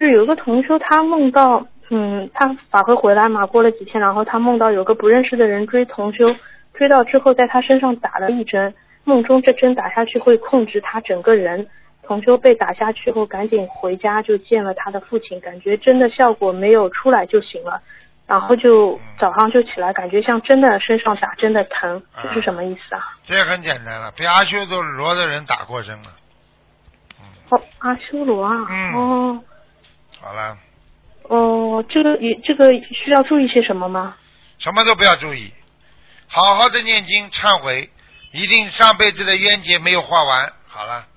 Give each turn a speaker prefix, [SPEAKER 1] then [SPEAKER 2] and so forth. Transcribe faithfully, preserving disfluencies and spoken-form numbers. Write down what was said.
[SPEAKER 1] 就是有个同修他梦到，嗯，他法会回来嘛，过了几天，然后他梦到有个不认识的人追同修，追到之后在他身上打了一针，梦中这针打下去会控制他整个人。同修被打下去后赶紧回家就见了他的父亲，感觉针的效果没有出来就行了，然后就早上就起来感觉像真的身上打针的疼，这是什么意思啊？
[SPEAKER 2] 这很简单了，被阿修罗的人打过针了。
[SPEAKER 1] 嗯、哦，阿修罗啊。
[SPEAKER 2] 嗯。
[SPEAKER 1] 哦。
[SPEAKER 2] 好了。
[SPEAKER 1] 哦，这个也这个需要注意些什么吗？
[SPEAKER 2] 什么都不要注意，好好的念经忏悔，一定上辈子的冤结没有化完。好了。